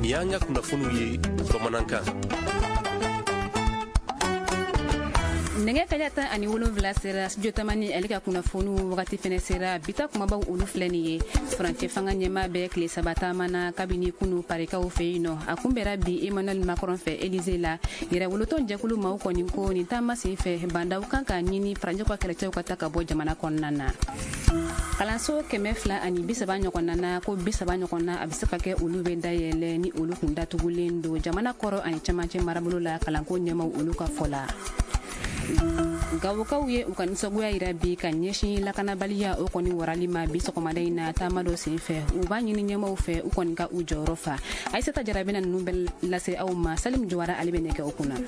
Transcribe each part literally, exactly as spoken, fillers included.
ni y'an ka kunnafoniw ye bamanankan. Nenge kajata ani wolonwula sera studio tamani ale ka kunnafoniw wagati fɛnɛ sera bita kumabaw olu filɛ nin ye furancɛ fanga ɲɛma bɛɛ tile saba taamana kabini kunu parikaw fɛ yen nɔ a kunbɛra bi Emmanuel Macron fɛ Élysée la yɛrɛwolotɔn jɛkulu maaw kɔni ko nin taama sen fɛ bandaw kan ka ɲini faranjɛ ka kɛlɛcɛw ka ta ka bɔ jamana kɔnɔna na. Kalanso kɛmɛ fila ani bisaba ɲɔgɔnna na ko bisaba ɲɔgɔnna a bɛ se ka kɛ olu bɛ dayɛlɛ ni olu kun datugulen don jamana kɔrɔ ani cɛmancɛ marabolo la kalanko ɲɛmaw olu ka fɔ la. Gawokaw ye u ka nisɔngoya yira bi ka ɲɛsin lakanabaliya o kɔni warali ma bi sɔgɔmada in na taama dɔ sen fɛ u b'a ɲini ɲɛmaw fɛ u kɔni ka u jɔyɔrɔ fa. Aïssata Jara bɛna ninnu bɛɛ lase aw ma. Salim Jawara ale bɛ nɛgɛ o kunna.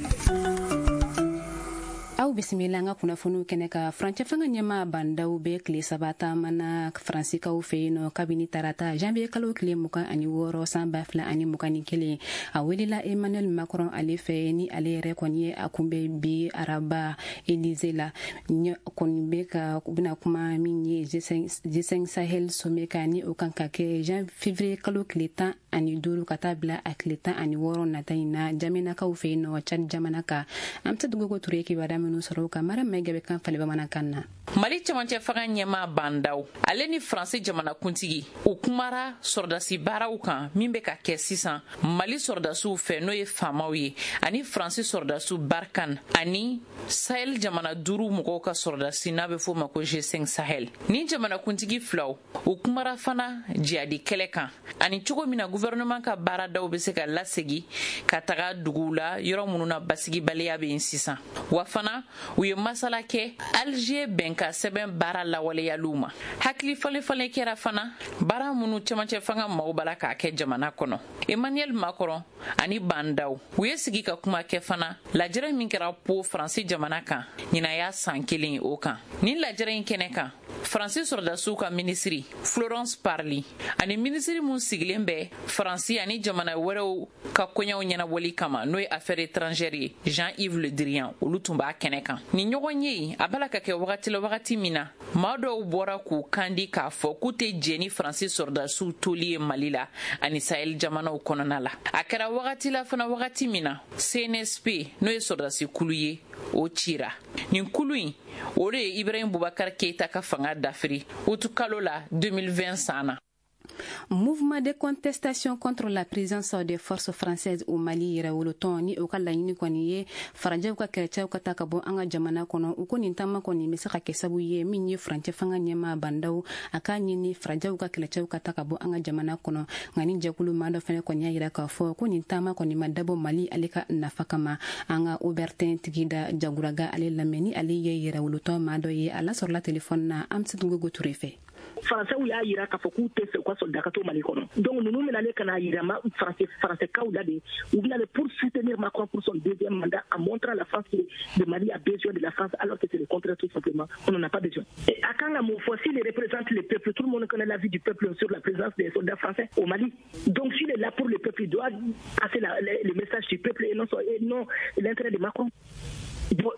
Aw bisimila an ka kunnafoniw kɛnɛ ka furancɛ fanga ɲɛma bandaw bɛ tile saba taamana faransikaw fɛ yen nɔ kabini tarata janvier kalo tile mugan ani wɔɔrɔ san ba fila ani mugan ni kelen a welela Emmanuel Macron ale fɛ ni ale yɛrɛ kɔni ye a kunbɛ bi araba Élysée la kɔni bɛ ka bɛna kuma min ye G cinq Sahel sommet ka ni o kan ka kɛ jan février kalo tile tan ani duuru ka taa bila a tile tan ani wɔɔrɔ nata in na jaminakaw fɛ yen nɔ Tchad jamana kan an bɛ se dugu ko Ture kibaruya minnu sɔrɔ ka mara mɛgɛ kan fali bamanankan na. Mali cɛmancɛ fanga ɲɛma bandaw ale ni Faransi jamanakuntigi u kumara sɔrdasi baaraw kan min bɛ ka kɛ sisan Mali sɔrdasiw fɛ n'o ye faamaw ye ani Faransi sɔrdasiw Barkan ani Sahel jamana duuru mɔgɔw ka sɔrdasi n'a bɛ fɔ o ma ko G cinq Sahel. Ni jamanakuntigi filaw u kumara fana jihadi kɛlɛ kan ani cogo min na gouvernement ka baaradaw bɛ se ka lasegi ka taga duguw la yɔrɔ minnu na basigibaliya bɛ yen sisan. Wa fana u ye masala kɛ Alger bɛn ka sɛbɛn baara lawaleyaliw ma. Hakili falen-falen kɛra fana baara minnu cɛmancɛ fanga maaw bala k'a kɛ jamana kɔnɔ. Emmanuel Macron ani bandaw u ye sigi ka kuma kɛ fana lajɛrɛ min kɛra po Faransi jamana kan ɲina y'a san kelen o kan. Ni lajɛrɛ in kɛnɛ kan Faransi sɔrdasiw ka minisiri Florence Parly ani minisiri mun sigilen bɛ Faransi ani jamana wɛrɛw ka koɲɛw ɲɛnabɔli kama n'o ye affaires étrangères ye Jean-Yves Le Drian olu tun b'a kɛnɛ kan. Ni ɲɔgɔn ye a bala ka kɛ wagati la wagati min na maa dɔw bɔra k'u kandi k'a fɔ k'u tɛ jɛ ni Faransi sɔrdasiw toli ye Mali la ani Sahel jamanaw kɔnɔna la. A kɛra wagati la fana wagati min na C N S P n'o ye sɔrdasi kulu ye o cira. Nin kulu in o de ye Ibrahim Boubacar Keita ka fanga dafiri utu kalo la deux mille vingt san na. Mouvement de contestation contre la présence des forces françaises au Mali yɛrɛwolotɔn ni o ka laɲini kɔni ye faranjɛw ka kɛlɛcɛw ka taa ka bɔ an ka jamana kɔnɔ u ko nin taama kɔni bɛ se ka kɛ sabu ye min ye furancɛ fanga ɲɛma bandaw a k'a ɲini faranjɛw ka kɛlɛcɛw ka taa ka bɔ an ka jamana kɔnɔ nka ni jɛkulu maa dɔ fɛnɛ kɔni y'a yira k'a fɔ ko nin taama kɔni ma dabɔ Mali ale ka nafa kama an ka Aubertin Tigida Jaguraga ale lamɛn ni ale ye yɛrɛwolotɔn maa dɔ ye a lasɔrɔla telefɔni na an bɛ se Ngogo Ture fɛ. Français y'a yira k'a fɔ k'u tɛ fɛ u ka soldats ka to Mali kɔnɔ. Donc ninnu bɛna ale kana yira ma français françaisskaw la de u bɛna ale pour soutenir Macron pour son deuxième mandat en montrant la France que le Mali a besoin de la France alors que c'est le contraire tout simplement. On n'en a pas besoin. Et à quand la fois s'il représente le peuple, tout le monde connaît l'avis du peuple sur la présence des soldats français au Mali. Donc s'il est là pour le peuple, il doit passer la, le, le message du peuple et non, et non l'intérêt de Macron. Bon,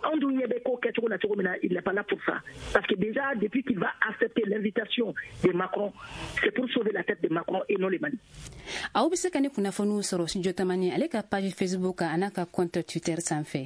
il n'est pas là pour ça. Parce que déjà, depuis qu'il va accepter l'invitation de Macron, c'est pour sauver la tête de Macron et non les Mali. Aw bɛ se ka ne kunnafoniw sɔrɔ studio tamani ale ka page Facebook a n'a ka compte Twitter sanfɛ.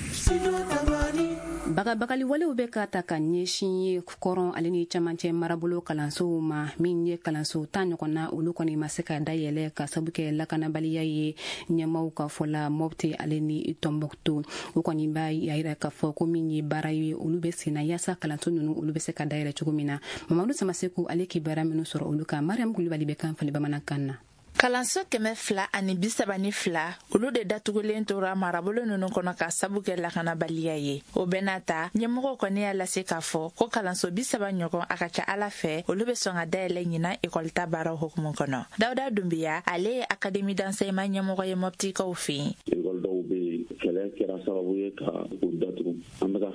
Bagabagali walew bɛ ka ta ka ɲɛsin ye kɔrɔn ale ni cɛmancɛ marabolo kalansow ma min ye kalanso tan ɲɔgɔnna olu kɔni ma se ka dayɛlɛ ka sabu kɛ lakanabaliya ye ɲɛmaw ka fɔla Mopti ale ni Tombouctou u kɔni b'a yira k'a fɔ ko min ye baara ye olu bɛ senna yaasa kalanso ninnu olu bɛ se ka dayɛlɛ cogo min na Mamadu Samaseku ale kibaruya minnu sɔrɔ olu kan Mariam Kulibali bɛ kan fali bamanankan na. Kalanso kɛmɛ fila ani bisaba ni fila olu de datugulen tora marabolo ninnu kɔnɔ ka sabu kɛ lakanabaliya ye o bɛɛ n'a ta ɲɛmɔgɔ kɔni y'a lase k'a fɔ ko kalanso bisaba ɲɔgɔn a ka ca Ala fɛ olu bɛ sɔn ka dayɛlɛ ɲina ekɔlita baaraw hukumu kɔnɔ. Dawuda Dumbiya ale ye akademi d'enseignement ɲɛmɔgɔ ye Moptikaw fɛ yen. Ekɔli dɔw bɛ kɛlɛ kɛra sababu ye ka u datugu an bɛ ka fɛɛrɛw bolo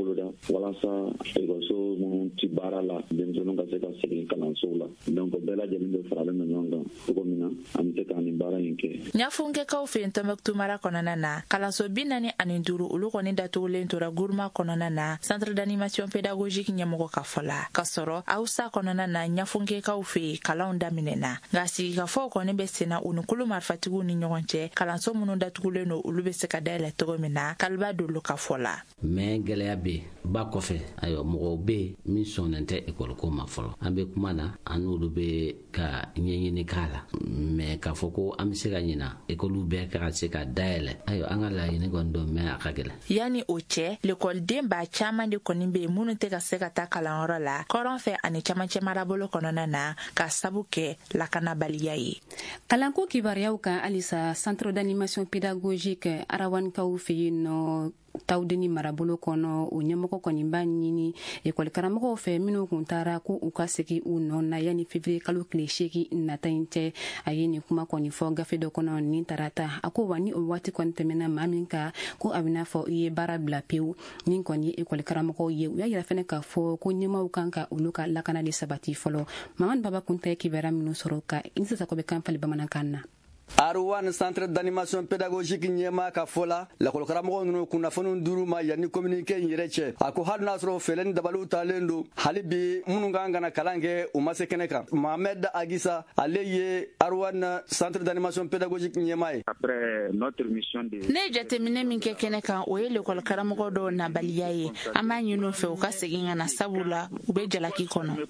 boloda walasa ekɔliso minnu ti baara la denmisɛnninw ka se ka segin kalansow la donc bɛɛ lajɛlen bɛ faralen no ɲɔgɔn kan cogo min na an bɛ se ka nin baara in kɛ. ɲafunkɛkaw fɛ yen Tɔnbɔkutu mara kɔnɔna na kalanso bi naani ani duuru olu kɔni datugulen tora Gourma kɔnɔna na centre d'animation pédagogique ɲɛmɔgɔ ka fɔ la ka sɔrɔ Awusa kɔnɔna na ɲafunkɛkaw fɛ yen kalanw daminɛna nka sigikafɔw kɔni bɛ senna u ni kulu marifatigiw ni ɲɔgɔn cɛ kalanso minnu datugulen no olu bɛ se ka dayɛlɛ cogo min na Kaliba Dolo ka fɔ la. mais gɛlɛya bɛ ba kɔfɛ ayiwa mɔgɔw bɛ min sɔnnen tɛ ekɔli ko ma fɔlɔ an bɛ kuma na an n'olu bɛ ka ɲɛɲini k'a la mais k'a fɔ ko an bɛ se ka ɲina ekɔliw bɛɛ ka se ka dayɛlɛ ayiwa an ka laɲini kɔni don mais a ka gɛlɛn. yanni o cɛ lekɔliden b'a caman de kɔni bɛ yen minnu tɛ ka se ka taa kalanyɔrɔ la kɔrɔn fɛ ani camancɛ marabolo kɔnɔna na ka sabu kɛ lakanabaliya ye. kalanko kibaruyaw kan halisa centre d'animation pédagogique arawanikaw fɛ yen nɔ tawdeni marabolo kɔnɔ o ɲɛmɔgɔ kɔni b'a ɲini ekɔli karamɔgɔw fɛ minnu kun taara ko u ka segi u nɔ na yanni février kalo tile seegin nata in cɛ a ye nin kuma kɔni fɔ gafe dɔ kɔnɔ nin tarata a ko wa ni o waati kɔni tɛmɛna maa min ka ko a bɛna fɔ i ye baara bila pewu min kɔni ye ekɔli karamɔgɔw ye u y'a yira fɛnɛ k'a fɔ ko ɲɛmaw kan ka olu ka lakana de sabati fɔlɔ mamadu baba kunta ye kibaruya minnu sɔrɔ ka inisasako bɛ kan fali bamanankan na. Arwan centre d'animation pédagogique ɲɛma ka fɔ la lakɔlikaramɔgɔw ninnu kunnafoni duuru ma yanni communiqué in yɛrɛ cɛ a ko hali n'a sɔrɔ fɛlɛni dabaliw talen don hali bi minnu kan kana kalan kɛ u ma se kɛnɛ kan Mohamed Agisa ale ye Arwan centre d'animation pédagogique ɲɛma ye. Après notre mission de ne ye jateminɛ min kɛ kɛnɛ kan o ye lekɔlikaramɔgɔ dɔw nabaliya ye an b'a ɲini u fɛ u ka segin ka na sabu la u bɛ jalaki kɔnɔ.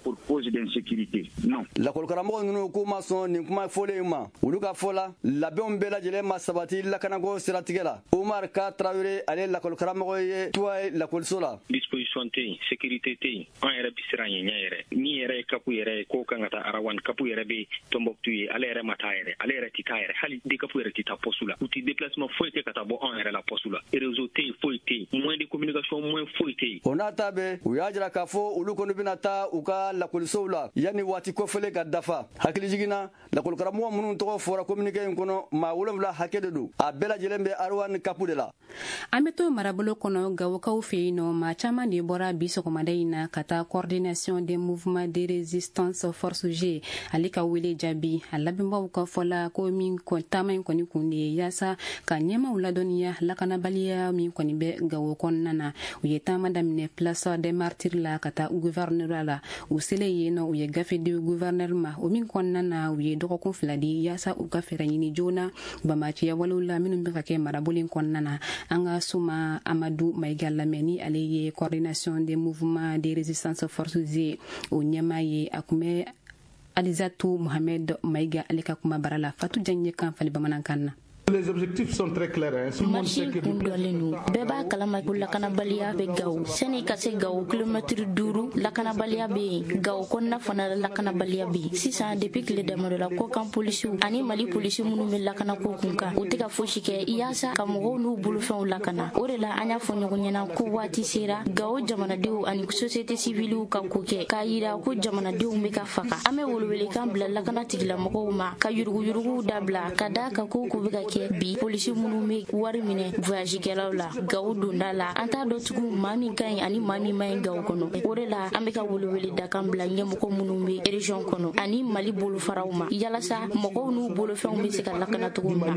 lakɔlikaramɔgɔw ninnu k'u ma sɔn nin kuma fɔlen ma olu ka fɔ la labɛnw bɛɛ lajɛlen ma sabati lakanako siratigɛ la Omar Ka Traoré ale lakɔlikaramɔgɔ ye tuwa lakɔliso la. disposition tɛ yen sécurité tɛ yen an yɛrɛ bi siran ɲɛ yɛrɛ ni yɛrɛ ye kapu yɛrɛ ko kan ka taa Arawan kapu yɛrɛ bɛ Tɔnbɔkutu ye ale yɛrɛ ma taa yɛrɛ ale yɛrɛ ti taa yɛrɛ hali de kapu yɛrɛ ti taa poste la u ti déplacement foyi tɛ ka taa bɔ an yɛrɛ la poste la réseau tɛ yen foyi tɛ yen moyen de communication moyen foyi tɛ yen. o n'a ta bɛɛ u y'a jira k'a fɔ olu kɔni bɛna taa u ka lakɔlisow la yanni waati kɔfɛlen ka dafa hakili jiginna lakɔlikaramɔgɔ minnu tɔgɔ fɔra communiqué in kɔnɔ maa wolonwula hakɛ de don a bɛɛ lajɛlen bɛ Arwan kapu de la. an bɛ to marabolo kɔnɔ gawokaw fɛ yen nɔ maa caman de bɔra bi sɔgɔmada in na ka taa coordination des mouvements de résistance force G ale ka wele jaabi a labɛnbaw ka fɔla ko min taama in kɔni kun de ye yaasa ka ɲɛmaw ladɔnniya lakanabaliya min kɔni bɛ gawo kɔnɔna na u ye taama daminɛ place des martyrs la ka taa gouverneur la u selen yen nɔ u ye gafe di gouverneur ma o min kɔnɔna na u ye dɔgɔkun fila di yaasa u ka fɛɛrɛ ɲini joona bamaciya walew la minnu bɛ ka kɛ marabolen kɔnɔna na an ka suma Amadu Mayiga lamɛn ni ale ye coordination des mouvements de résistance force Z o ɲɛma ye a kun bɛ Alizatu Mohamed Mayiga ale ka kuma bara la Fatu Janye kan fali bamanankan na. Les objectifs sont très clairs. Marché kundolenu beba kalama ko lakanabaliya be gaw seni ka se gaw kilomètre duuru lakanabaliya be gaw konna fana lakanabaliya be sisan depuis que le demande la ko kan policier ani Mali policier munu be lakana ko kunka o teka fosi kɛ iyasa ka mɔgɔw n'u bolofɛnw lakana o de la an y'a fɔ ɲɔgɔn ɲɛna ko waati sera gaw jamanadenw ani société civile ka ko kɛ k'a yira ko jamanadenw bɛ ka faga an bɛ welewelekan bila lakana tigilamɔgɔw ma ka yuruguyuruguw dabila ka da ka ko ko bɛ ka kɛ bi polisi minnu bɛ wari minɛ voyage kɛlaw la gawo donda la an t'a dɔn tugun maa min ka ɲi ani maa min ma ɲi gawo kɔnɔ o de la an bɛ ka welewele da kan bila ɲɛmɔgɔ minnu bɛ région kɔnɔ ani Mali bolofaraw ma yalasa mɔgɔw n'u bolofɛnw bɛ se ka lakana cogo min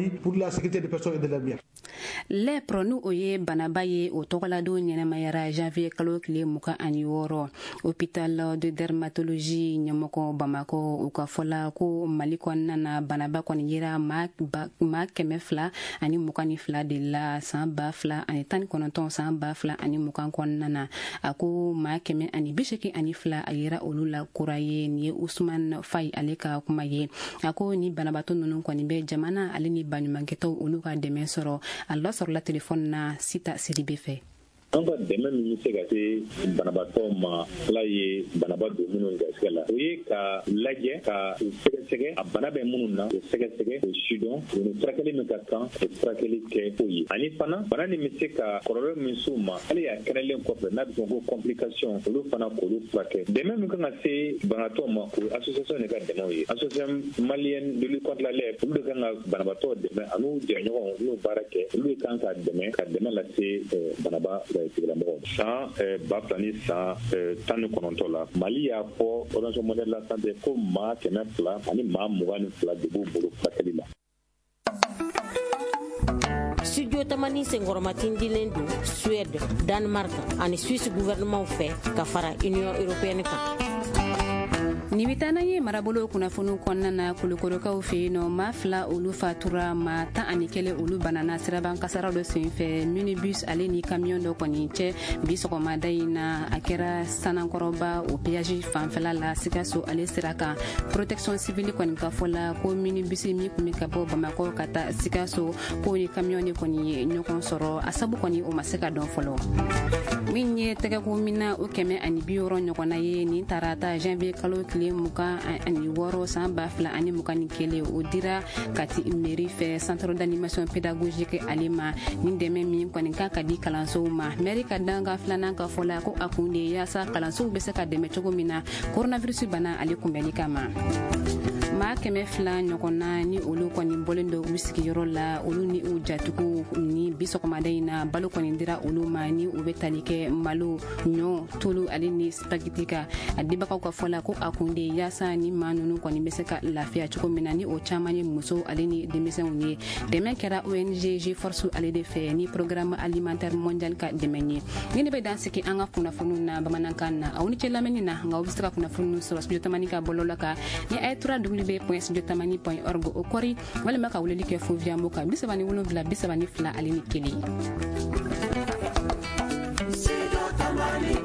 na. lèpre n'o ye banaba ye o tɔgɔladon ɲɛnamayara janvier kalo tile mugan ani wɔɔrɔ hôpital de dermatologie ɲɛmɔgɔ Bamako u ka fɔla ko Mali kɔnɔna na banaba kɔni yera maa kɛmɛ fila ani mugan ni fila de la san ba fila ani tan ni kɔnɔntɔn san ba fila ani mugan kɔnɔna na a ko maa kɛmɛ ani bi seegin ani fila a yera olu la kura ye nin ye Usman Faye ale ka kuma ye a ko ni banabaatɔ ninnu kɔni bɛ jamana ale ni baɲumankɛtɔw olu ka dɛmɛ sɔrɔ a la sɔrɔla telefɔni na Sita Sidibe fɛ. an ka dɛmɛ min bɛ se ka se banabaatɔ ma ala ye banaba don minnu garisigɛ la o ye ka lajɛ ka sɛgɛsɛgɛ a bana bɛ minnu na o sɛgɛsɛgɛ o sidɔn o ni furakɛli min ka kan o furakɛli kɛ o ye ani fana bana nin bɛ se ka kɔlɔlɔ min s'u ma hali a kɛnɛlen kɔfɛ n'a bɛ fɔ ko complication olu fana k'olu furakɛ dɛmɛ min kan ka se banabaatɔ ma o association de ka dɛmɛw ye association malienne de lutte contre la lèpre olu de kan ka banabaatɔ dɛmɛ ani u jɛɲɔgɔn n'u baara kɛ olu de kan ka dɛmɛ ka dɛmɛ lase banaba tigilamɔgɔ san ba fila ni san tan ni kɔnɔntɔn la Mali y'a fɔ Organisation mondiale de la santé ko maa kɛmɛ fila ani maa mugan ni fila de b'u bolo furakɛli la. Studio tamani senkɔrɔmatin dilen don Suède, Danemark ani Suisse gouvernement fɛ ka fara Union européenne kan. Ni bitana ye marabolo kunnafoni kɔnɔna na kulukorokaw fɛ yen nɔ maa fila olu fatura maa tan ani kelen olu banana siraban kasara dɔ senfɛ minibus ale ni kamiyon dɔ kɔni cɛ bi sɔgɔmada in na a kɛra sanankɔrɔba o péage fanfɛla la Sikaso ale sira kan protection civile kɔni ka fɔ la ko minibus min kun bɛ ka bɔ Bamakɔ ka taa Sikaso ko ni kamiyon de kɔni ye ɲɔgɔn sɔrɔ a sabu kɔni o ma se ka dɔn fɔlɔ min ye tɛgɛko mina o kɛmɛ ani bi wɔɔrɔ ɲɔgɔnna ye nin tarata janvier kalo tile mugan ani wɔɔrɔ san ba fila ani mugan ni kelen o dira kati mairie fɛ centre d'animation pédagogique ale ma nin dɛmɛ min kɔni kan ka di kalansow ma mairie ka danga filanan ka fɔ la ko a kun de yaasa kalansow bɛ se ka dɛmɛ cogo min na coronavirus bana ale kunbɛnni kama maa kɛmɛ fila ɲɔgɔnna ni olu kɔni bɔlen do u sigiyɔrɔ la olu ni u jatigiw ni bi sɔgɔmada in na balo kɔni dira olu ma ni u bɛ tali kɛ malo ɲɔ tulu ale ni spaghetti ka a dibagaw ka fɔ la ko a kun de yaasa ni maa ninnu kɔni bɛ se ka lafiya cogo min na ni o caman ye muso ale ni denmisɛnw ye dɛmɛ kɛra O N G G Force ale de fɛ ni programme alimentaire mondial ka dɛmɛ ye ni ne bɛ dan sigi an ka kunnafoniw na bamanankan na aw ni cɛ lamɛnni na nka aw bɛ se ka kunnafoniw sɔrɔ studio tamani ka bɔlɔlɔ kan ni a ye tura w point studio tamani point org o kɔri walima ka weleli kɛ fo via mo kan bi saba ni wolonwula bi saba ni fila ale ni kelen. Studio Tamani.